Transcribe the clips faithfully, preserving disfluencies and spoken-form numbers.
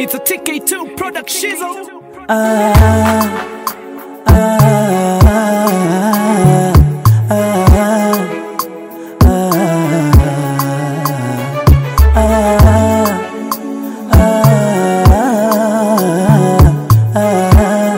It's a T K two production. Ah, ah, ah, ah, ah, ah.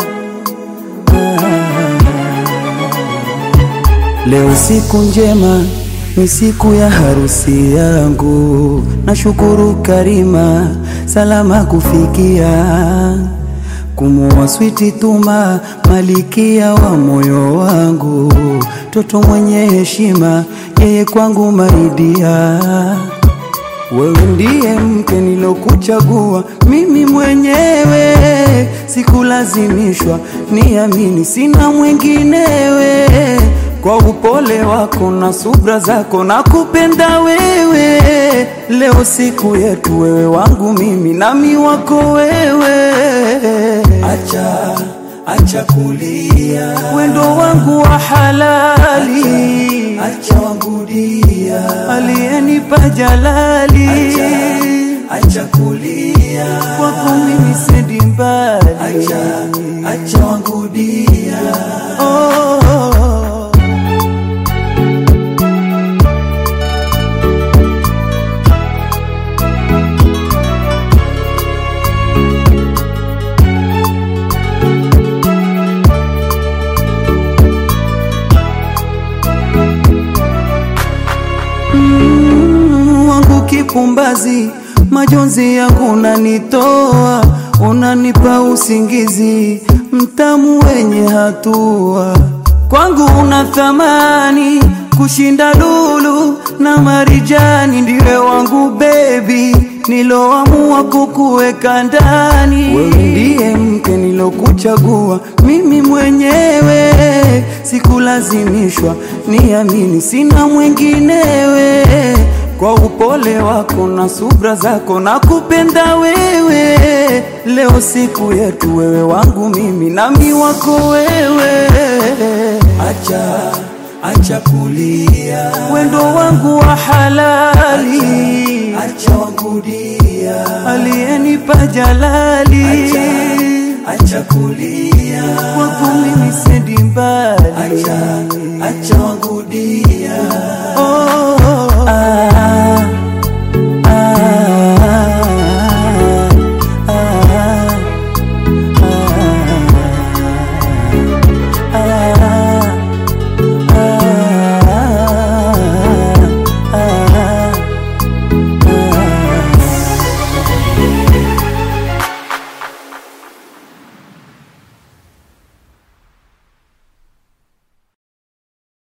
Leo siku njema, ni siku ya harusi yangu. Nashukuru Karima, salama kufikia. Kumuoa switi Tuma, malikia wa moyo wangu. Toto mwenye heshima, yeye kwangu maidia. Wewe ndiye mke nilokuchagua mimi mwenyewe, sikulazimishwa, niamini sina mwinginewe. Kwa upole wako na subra zako na kupenda wewe. Leo siku yetu, wewe wangu mimi nami wako wewe. Acha, acha kulia, wendo wangu wa halali. Acha, acha wangu dia, aliyenipa jalali. Acha, acha kulia, kwako mimi sendi mbali. Acha, acha wangu dia, oh. Mm, wangu kipumbazi, majonzi yangu unanitoa, unanipa usingizi mtamu wenye hatua. Kwangu una thamani kushinda lulu na marijani. Ndiwe wangu baby, niloamua kukuweka ndani. Wewe ndiye mke nilokuchagua mimi mwenyewe, sikulazimishwa, niamini sina mwinginewe. Kwa upole wako na subra zako na kupenda wewe. Leo siku yetu, wewe wangu mimi nami wako wewe. Acha, acha kulia, wendo wangu wa halali. Acha, acha wangu dia, aliyenipa jalali. Acha, acha kulia, kwako mimi sendi mbali. Acha, acha wangu dia, oh.